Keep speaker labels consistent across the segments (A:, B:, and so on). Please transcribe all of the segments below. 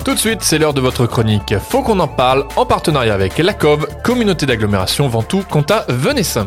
A: Tout de suite, c'est l'heure de votre chronique. Faut qu'on en parle en partenariat avec la COV, communauté d'agglomération Ventoux-Comtat-Venessin.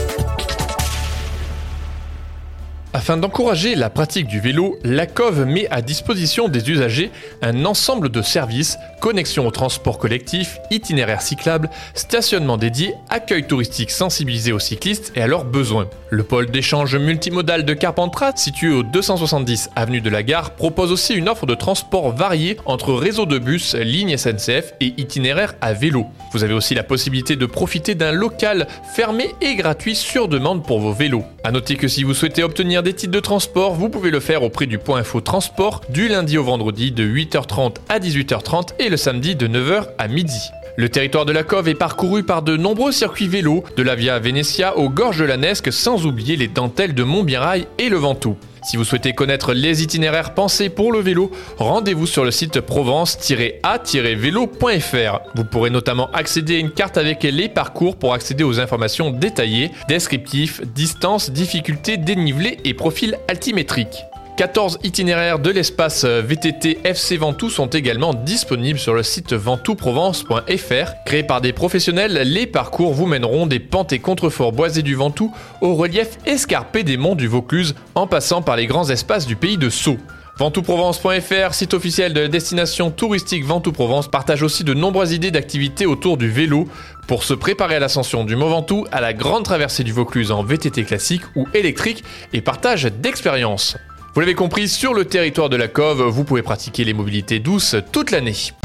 A: Afin d'encourager la pratique du vélo, la COV met à disposition des usagers un ensemble de services, connexion au transport collectif, itinéraires cyclables, stationnement dédié, accueil touristique sensibilisé aux cyclistes et à leurs besoins. Le pôle d'échange multimodal de Carpentras, situé au 270 avenue de la Gare, propose aussi une offre de transport variée entre réseau de bus, ligne SNCF et itinéraires à vélo. Vous avez aussi la possibilité de profiter d'un local fermé et gratuit sur demande pour vos vélos. A noter que si vous souhaitez obtenir des titres de transport, vous pouvez le faire auprès du point info transport du lundi au vendredi de 8h30 à 18h30 et le samedi de 9h à midi. Le territoire de la COV est parcouru par de nombreux circuits vélos, de la Via Venetia aux gorges de la Nesque, sans oublier les dentelles de Montbirail et le Ventoux. Si vous souhaitez connaître les itinéraires pensés pour le vélo, rendez-vous sur le site provence-a-vélo.fr. Vous pourrez notamment accéder à une carte avec les parcours pour accéder aux informations détaillées, descriptifs, distances, difficultés, dénivelé et profils altimétriques. 14 itinéraires de l'espace VTT FC Ventoux sont également disponibles sur le site ventouxprovence.fr. Créés par des professionnels, les parcours vous mèneront des pentes et contreforts boisés du Ventoux au relief escarpé des monts du Vaucluse en passant par les grands espaces du pays de Sceaux. Ventouxprovence.fr, site officiel de la destination touristique Ventoux-Provence, partage aussi de nombreuses idées d'activités autour du vélo pour se préparer à l'ascension du Mont Ventoux, à la grande traversée du Vaucluse en VTT classique ou électrique et partage d'expériences. Vous l'avez compris, sur le territoire de la COV, vous pouvez pratiquer les mobilités douces toute l'année.